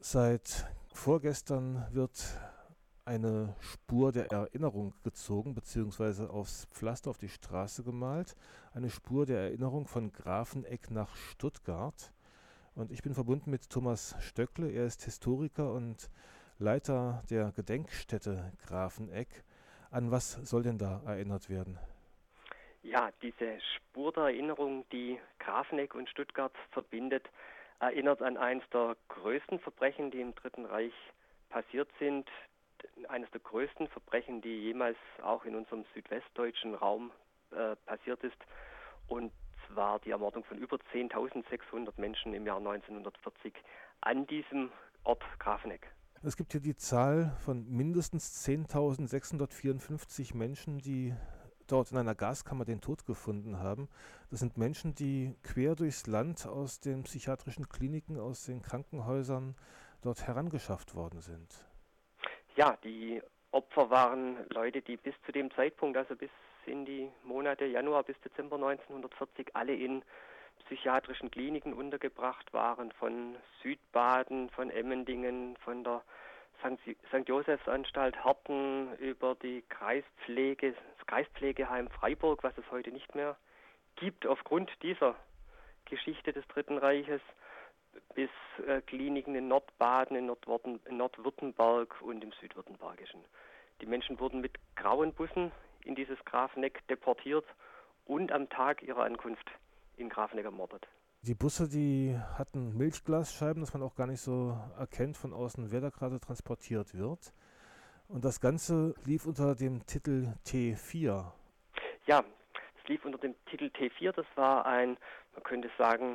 Seit vorgestern wird eine Spur der Erinnerung gezogen, beziehungsweise aufs Pflaster auf die Straße gemalt. Eine Spur der Erinnerung von Grafeneck nach Stuttgart. Und ich bin verbunden mit Thomas Stöckle. Er ist Historiker und Leiter der Gedenkstätte Grafeneck. An was soll denn da erinnert werden? Ja, diese Spur der Erinnerung, die Grafeneck und Stuttgart verbindet, erinnert an eines der größten Verbrechen, die im Dritten Reich passiert sind. Eines der größten Verbrechen, die jemals auch in unserem südwestdeutschen Raum passiert ist. Und zwar die Ermordung von über 10.600 Menschen im Jahr 1940 an diesem Ort Grafeneck. Es gibt hier die Zahl von mindestens 10.654 Menschen, die dort in einer Gaskammer den Tod gefunden haben. Das sind Menschen, die quer durchs Land aus den psychiatrischen Kliniken, aus den Krankenhäusern dort herangeschafft worden sind. Ja, die Opfer waren Leute, die bis zu dem Zeitpunkt, also bis in die Monate Januar bis Dezember 1940, alle in psychiatrischen Kliniken untergebracht waren, von Südbaden, von Emmendingen, von der St. Josephsanstalt Herten über die Kreispflege, das Kreispflegeheim Freiburg, was es heute nicht mehr gibt, aufgrund dieser Geschichte des Dritten Reiches, bis Kliniken in Nordbaden, in Nordwürttemberg und im Südwürttembergischen. Die Menschen wurden mit grauen Bussen in dieses Grafeneck deportiert und am Tag ihrer Ankunft in Grafeneck ermordet. Die Busse, die hatten Milchglasscheiben, dass man auch gar nicht so erkennt von außen, wer da gerade transportiert wird. Und das Ganze lief unter dem Titel T4. Ja, es lief unter dem Titel T4. Das war man könnte sagen,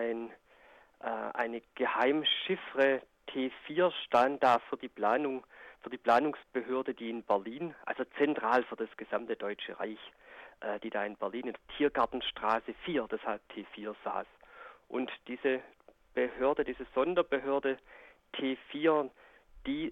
eine Geheimchiffre. T4 stand da für die Planungsbehörde, die in Berlin, also zentral für das gesamte Deutsche Reich, die da in Berlin in der Tiergartenstraße 4, deshalb T4 saß. Und diese Behörde, diese Sonderbehörde T4, die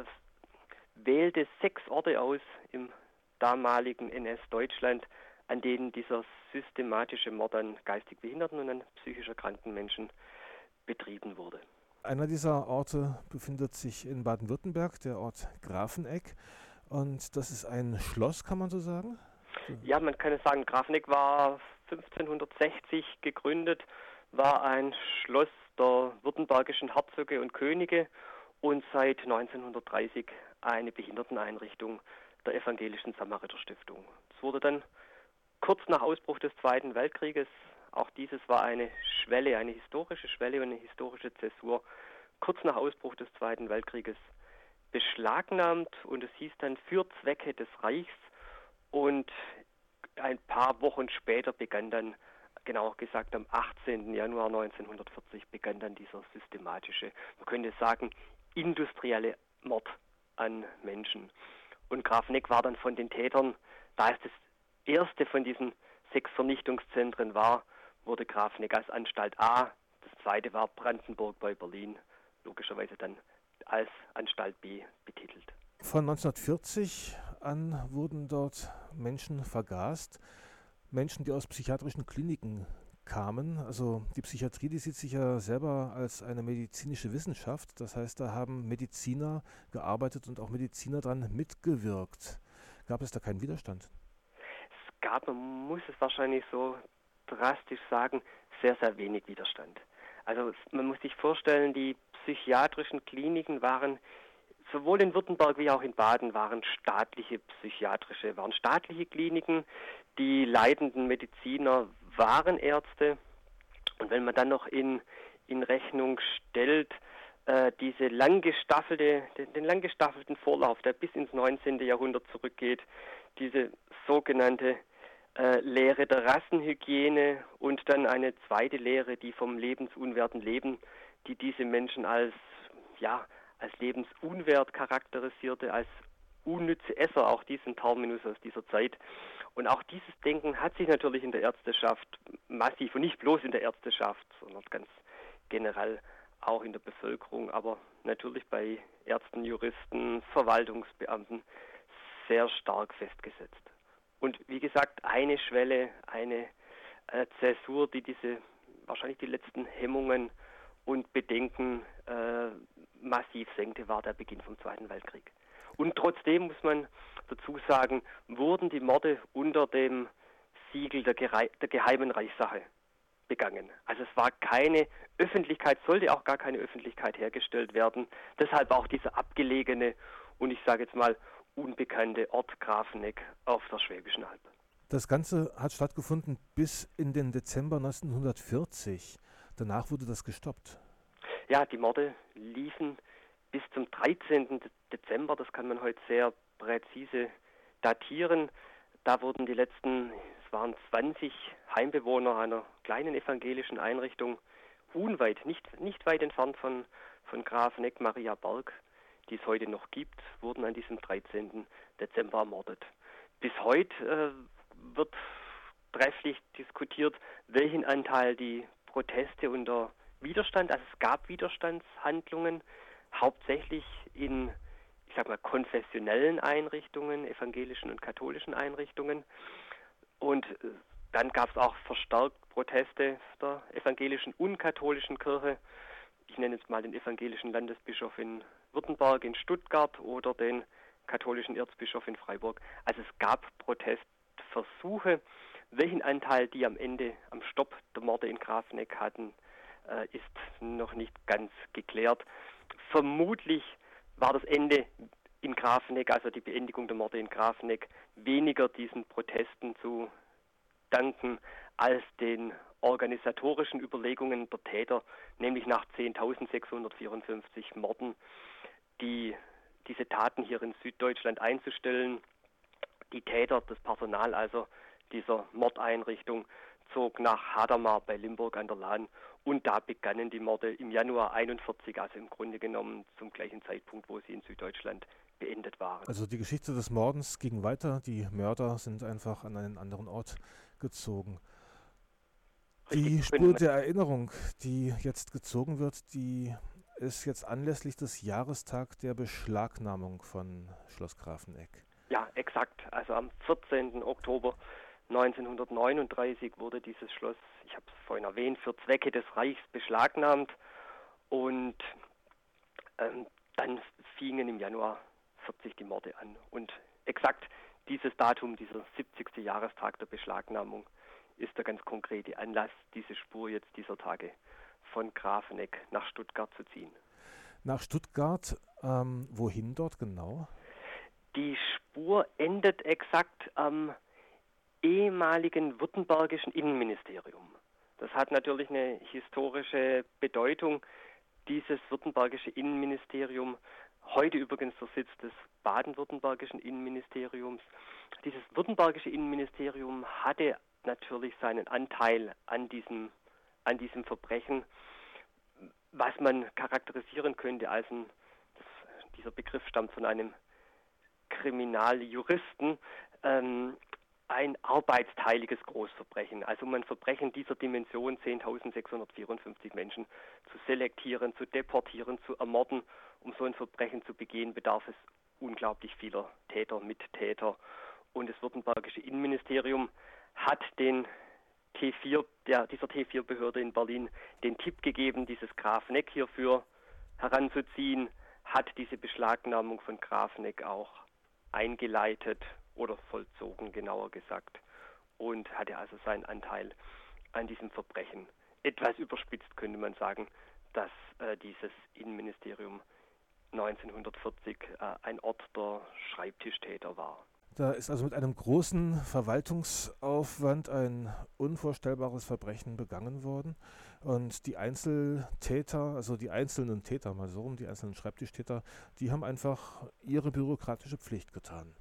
wählte 6 Orte aus im damaligen NS-Deutschland, an denen dieser systematische Mord an geistig Behinderten und an psychisch erkrankten Menschen betrieben wurde. Einer dieser Orte befindet sich in Baden-Württemberg, der Ort Grafeneck. Und das ist ein Schloss, kann man so sagen? Ja, man kann es sagen, Grafeneck war 1560 gegründet, war ein Schloss der württembergischen Herzöge und Könige und seit 1930 eine Behinderteneinrichtung der Evangelischen Samariterstiftung. Es wurde dann kurz nach Ausbruch des Zweiten Weltkrieges, auch dieses war eine Schwelle, eine historische Schwelle und eine historische Zäsur, kurz nach Ausbruch des Zweiten Weltkrieges beschlagnahmt und es hieß dann für Zwecke des Reichs. Und ein paar Wochen später begann dann, genauer gesagt am 18. Januar 1940, begann dann dieser systematische, man könnte sagen, industrielle Mord an Menschen. Und Grafeneck war dann von den Tätern, da es das erste von diesen 6 Vernichtungszentren war, wurde Grafeneck als Anstalt A, das zweite war Brandenburg bei Berlin, logischerweise dann als Anstalt B betitelt. Von 1940 an wurden dort Menschen vergast, Menschen, die aus psychiatrischen Kliniken kamen. Also die Psychiatrie, die sieht sich ja selber als eine medizinische Wissenschaft. Das heißt, da haben Mediziner gearbeitet und auch Mediziner daran mitgewirkt. Gab es da keinen Widerstand? Es gab, man muss es wahrscheinlich so drastisch sagen, sehr, sehr wenig Widerstand. Also man muss sich vorstellen, die psychiatrischen Kliniken waren sowohl in Württemberg wie auch in Baden waren staatliche Kliniken. Die leitenden Mediziner waren Ärzte. Und wenn man dann noch in Rechnung stellt, den lang gestaffelten Vorlauf, der bis ins 19. Jahrhundert zurückgeht, diese sogenannte Lehre der Rassenhygiene und dann eine zweite Lehre, die vom lebensunwerten Leben, die diese Menschen als lebensunwert charakterisierte, als unnütze Esser, auch diesen Terminus aus dieser Zeit. Und auch dieses Denken hat sich natürlich in der Ärzteschaft massiv, und nicht bloß in der Ärzteschaft, sondern ganz generell auch in der Bevölkerung, aber natürlich bei Ärzten, Juristen, Verwaltungsbeamten sehr stark festgesetzt. Und wie gesagt, eine Schwelle, eine Zäsur, die wahrscheinlich die letzten Hemmungen und Bedenken massiv senkte, war der Beginn vom Zweiten Weltkrieg. Und trotzdem muss man dazu sagen, wurden die Morde unter dem Siegel der geheimen Reichssache begangen. Also es war keine Öffentlichkeit, sollte auch gar keine Öffentlichkeit hergestellt werden. Deshalb auch dieser abgelegene und ich sage jetzt mal unbekannte Ort Grafeneck auf der Schwäbischen Alb. Das Ganze hat stattgefunden bis in den Dezember 1940. Danach wurde das gestoppt. Ja, die Morde liefen bis zum 13. Dezember, das kann man heute sehr präzise datieren. Da wurden die letzten, es waren 20 Heimbewohner einer kleinen evangelischen Einrichtung, unweit, nicht weit entfernt von Grafeneck, Mariaberg, die es heute noch gibt, wurden an diesem 13. Dezember ermordet. Bis heute wird trefflich diskutiert, welchen Anteil die Proteste unter Widerstand, also es gab Widerstandshandlungen, hauptsächlich in, ich sag mal, konfessionellen Einrichtungen, evangelischen und katholischen Einrichtungen. Und dann gab es auch verstärkt Proteste der evangelischen und katholischen Kirche. Ich nenne jetzt mal den evangelischen Landesbischof in Württemberg, in Stuttgart oder den katholischen Erzbischof in Freiburg. Also es gab Protestversuche. Welchen Anteil die am Ende am Stopp der Morde in Grafeneck hatten, ist noch nicht ganz geklärt. Vermutlich war das Ende in Grafeneck, also die Beendigung der Morde in Grafeneck, weniger diesen Protesten zu danken als den organisatorischen Überlegungen der Täter, nämlich nach 10.654 Morden, diese Taten hier in Süddeutschland einzustellen. Die Täter, das Personal also dieser Mordeinrichtung, zog nach Hadamar bei Limburg an der Lahn und da begannen die Morde im Januar 1941, also im Grunde genommen zum gleichen Zeitpunkt, wo sie in Süddeutschland beendet waren. Also die Geschichte des Mordens ging weiter, die Mörder sind einfach an einen anderen Ort gezogen. Die Spur der Erinnerung, die jetzt gezogen wird, die ist jetzt anlässlich des Jahrestags der Beschlagnahmung von Schloss Grafeneck. Ja, exakt. Also am 14. Oktober 1939 wurde dieses Schloss, ich habe es vorhin erwähnt, für Zwecke des Reichs beschlagnahmt und dann fingen im Januar 40 die Morde an. Und exakt dieses Datum, dieser 70. Jahrestag der Beschlagnahmung, ist der ganz konkrete Anlass, diese Spur jetzt dieser Tage von Grafeneck nach Stuttgart zu ziehen. Nach Stuttgart, wohin dort genau? Die Spur endet exakt am ehemaligen württembergischen Innenministerium. Das hat natürlich eine historische Bedeutung. Dieses württembergische Innenministerium, heute übrigens der Sitz des baden-württembergischen Innenministeriums, dieses württembergische Innenministerium hatte natürlich seinen Anteil an diesem Verbrechen, was man charakterisieren könnte als dieser Begriff stammt von einem Kriminaljuristen, ein arbeitsteiliges Großverbrechen. Also um ein Verbrechen dieser Dimension, 10.654 Menschen zu selektieren, zu deportieren, zu ermorden, um so ein Verbrechen zu begehen, bedarf es unglaublich vieler Täter, Mittäter. Und das württembergische Innenministerium hat dieser T4-Behörde in Berlin den Tipp gegeben, dieses Grafeneck hierfür heranzuziehen, hat diese Beschlagnahmung von Grafeneck auch eingeleitet oder vollzogen, genauer gesagt, und hatte also seinen Anteil an diesem Verbrechen. Etwas überspitzt könnte man sagen, dass dieses Innenministerium 1940 ein Ort der Schreibtischtäter war. Da ist also mit einem großen Verwaltungsaufwand ein unvorstellbares Verbrechen begangen worden. Und die Einzeltäter, also die einzelnen Täter, mal so rum, die einzelnen Schreibtischtäter, die haben einfach ihre bürokratische Pflicht getan.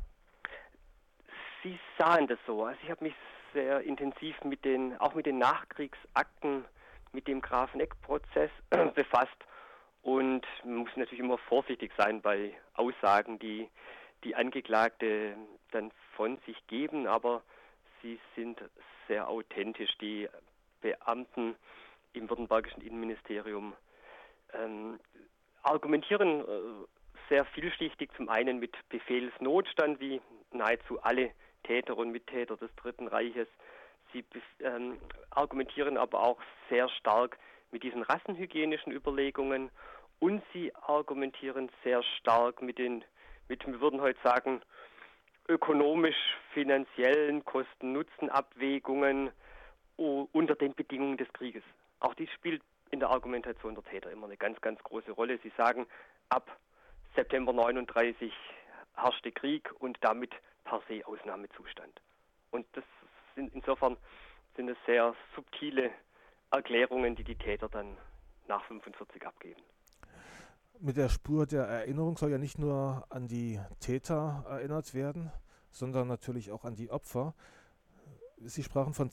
Sie sahen das so. Also ich habe mich sehr intensiv auch mit den Nachkriegsakten, mit dem Grafeneck-Prozess befasst. Und man muss natürlich immer vorsichtig sein bei Aussagen, die Angeklagte dann von sich geben, aber sie sind sehr authentisch. Die Beamten im württembergischen Innenministerium argumentieren sehr vielschichtig, zum einen mit Befehlsnotstand, wie nahezu alle Täter und Mittäter des Dritten Reiches. Sie argumentieren aber auch sehr stark mit diesen rassenhygienischen Überlegungen und sie argumentieren sehr stark mit, wir würden heute sagen, ökonomisch-finanziellen Kosten-Nutzen-Abwägungen unter den Bedingungen des Krieges. Auch dies spielt in der Argumentation der Täter immer eine ganz, ganz große Rolle. Sie sagen, ab September 39 herrschte Krieg und damit per se Ausnahmezustand. Und insofern sind es sehr subtile Erklärungen, die die Täter dann nach 45 abgeben. Mit der Spur der Erinnerung soll ja nicht nur an die Täter erinnert werden, sondern natürlich auch an die Opfer. Sie sprachen von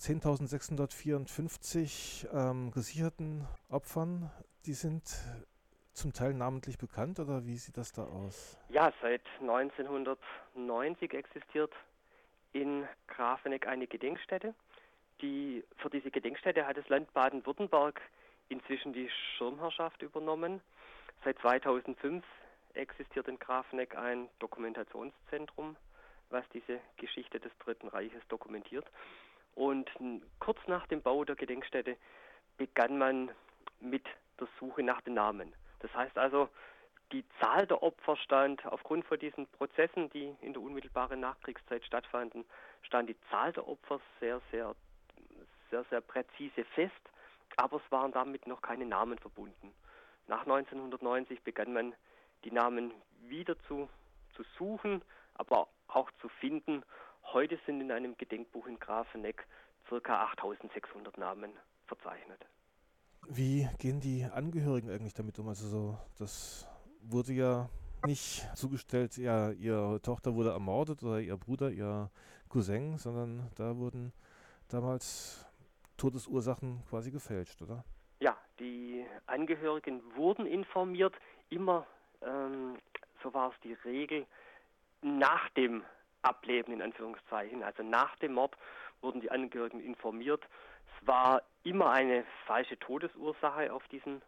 10.654 gesicherten Opfern. Die sind zum Teil namentlich bekannt, oder wie sieht das da aus? Ja, seit 1990 existiert in Grafeneck eine Gedenkstätte. Für diese Gedenkstätte hat das Land Baden-Württemberg inzwischen die Schirmherrschaft übernommen. Seit 2005 existiert in Grafeneck ein Dokumentationszentrum, was diese Geschichte des Dritten Reiches dokumentiert. Und kurz nach dem Bau der Gedenkstätte begann man mit der Suche nach den Namen. Das heißt also, die Zahl der Opfer stand aufgrund von diesen Prozessen, die in der unmittelbaren Nachkriegszeit stattfanden, stand die Zahl der Opfer sehr, sehr präzise fest, aber es waren damit noch keine Namen verbunden. Nach 1990 begann man, die Namen wieder zu suchen, aber auch zu finden. Heute sind in einem Gedenkbuch in Grafeneck ca. 8.600 Namen verzeichnet. Wie gehen die Angehörigen eigentlich damit um? Also das wurde ja nicht zugestellt, ja, ihre Tochter wurde ermordet oder ihr Bruder, ihr Cousin, sondern da wurden damals Todesursachen quasi gefälscht, oder? Ja, die Angehörigen wurden informiert, immer, so war es die Regel, nach dem Ableben in Anführungszeichen, also nach dem Mord wurden die Angehörigen informiert. Es war immer eine falsche Todesursache auf diesen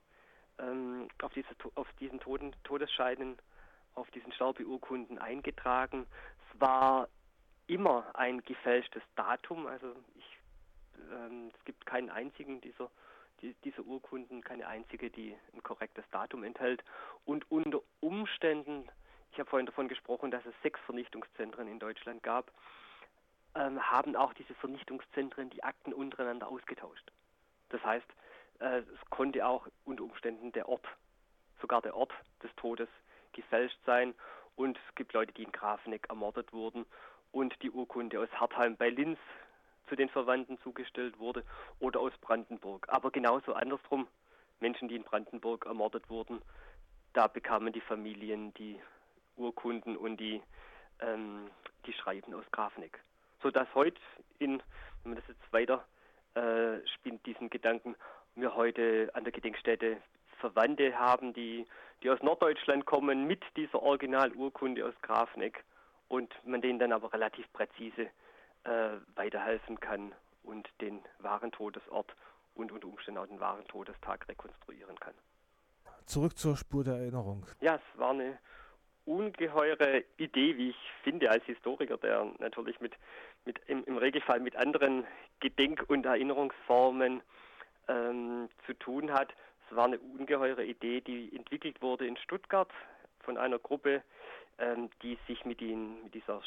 Todesscheinen, auf diesen Sterbeurkunden eingetragen. Es war immer ein gefälschtes Datum, also es gibt keinen einzigen dieser Urkunden, keine einzige, die ein korrektes Datum enthält. Und unter Umständen, ich habe vorhin davon gesprochen, dass es 6 Vernichtungszentren in Deutschland gab, haben auch diese Vernichtungszentren die Akten untereinander ausgetauscht. Das heißt, es konnte auch unter Umständen sogar der Ort des Todes gefälscht sein. Und es gibt Leute, die in Grafeneck ermordet wurden und die Urkunde aus Hartheim bei Linz zu den Verwandten zugestellt wurde oder aus Brandenburg. Aber genauso andersrum, Menschen, die in Brandenburg ermordet wurden, da bekamen die Familien die Urkunden und die Schreiben aus Grafeneck. Sodass heute, wenn man das jetzt weiter spinnt, diesen Gedanken, wir heute an der Gedenkstätte Verwandte haben, die aus Norddeutschland kommen mit dieser Originalurkunde aus Grafeneck und man denen dann aber relativ präzise weiterhelfen kann und den wahren Todesort und unter Umständen auch den wahren Todestag rekonstruieren kann. Zurück zur Spur der Erinnerung. Ja, es war eine ungeheure Idee, wie ich finde, als Historiker, der natürlich im Regelfall mit anderen Gedenk- und Erinnerungsformen zu tun hat. Es war eine ungeheure Idee, die entwickelt wurde in Stuttgart von einer Gruppe, die sich mit den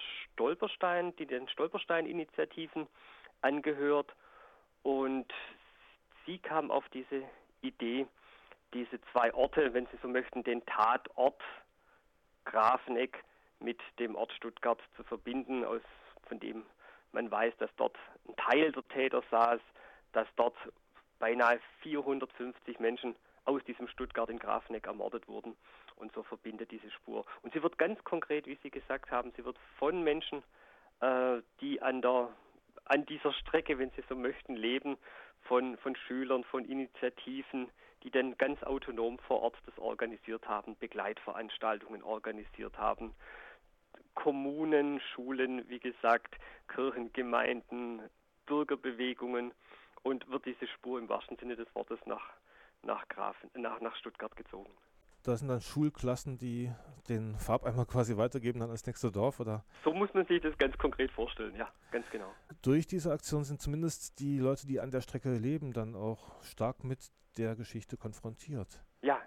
Stolperstein-Initiativen angehört. Und sie kam auf diese Idee, diese 2 Orte, wenn Sie so möchten, den Tatort Grafeneck mit dem Ort Stuttgart zu verbinden, von dem man weiß, dass dort ein Teil der Täter saß, dass dort beinahe 450 Menschen aus diesem Stuttgart in Grafeneck ermordet wurden. Und so verbindet diese Spur. Und sie wird ganz konkret, wie Sie gesagt haben, sie wird von Menschen, die an dieser Strecke, wenn Sie so möchten, leben, von Schülern, von Initiativen, die dann ganz autonom vor Ort das organisiert haben, Begleitveranstaltungen organisiert haben, Kommunen, Schulen, wie gesagt, Kirchengemeinden, Bürgerbewegungen, und wird diese Spur im wahrsten Sinne des Wortes nach Stuttgart gezogen. Da sind dann Schulklassen, die den Farbeimer quasi weitergeben dann als nächste Dorf, oder? So muss man sich das ganz konkret vorstellen, ja, ganz genau. Durch diese Aktion sind zumindest die Leute, die an der Strecke leben, dann auch stark mit der Geschichte konfrontiert. Ja, in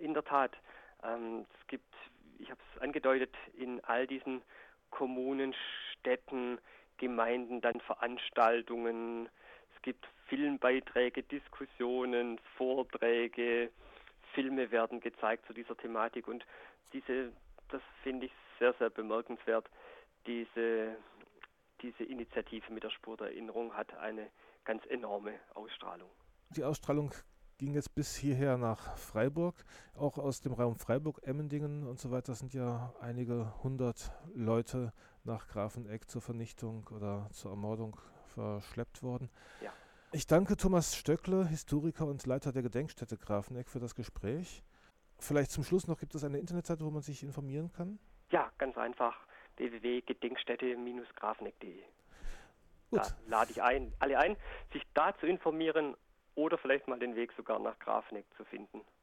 in der Tat. Es gibt, ich habe es angedeutet, in all diesen Kommunen, Städten, Gemeinden dann Veranstaltungen. Es gibt Filmbeiträge, Diskussionen, Vorträge, Filme werden gezeigt zu dieser Thematik und das finde ich sehr, sehr bemerkenswert. Diese Initiative mit der Spur der Erinnerung hat eine ganz enorme Ausstrahlung. Die Ausstrahlung ging jetzt bis hierher nach Freiburg. Auch aus dem Raum Freiburg, Emmendingen und so weiter sind ja einige 100 Leute nach Grafenegg zur Vernichtung oder zur Ermordung verschleppt worden. Ja. Ich danke Thomas Stöckle, Historiker und Leiter der Gedenkstätte Grafenegg, für das Gespräch. Vielleicht zum Schluss noch, gibt es eine Internetseite, wo man sich informieren kann? Ja, ganz einfach. www.gedenkstätte-grafenegg.de. Gut. Da lade ich alle ein, sich da zu informieren oder vielleicht mal den Weg sogar nach Grafenegg zu finden.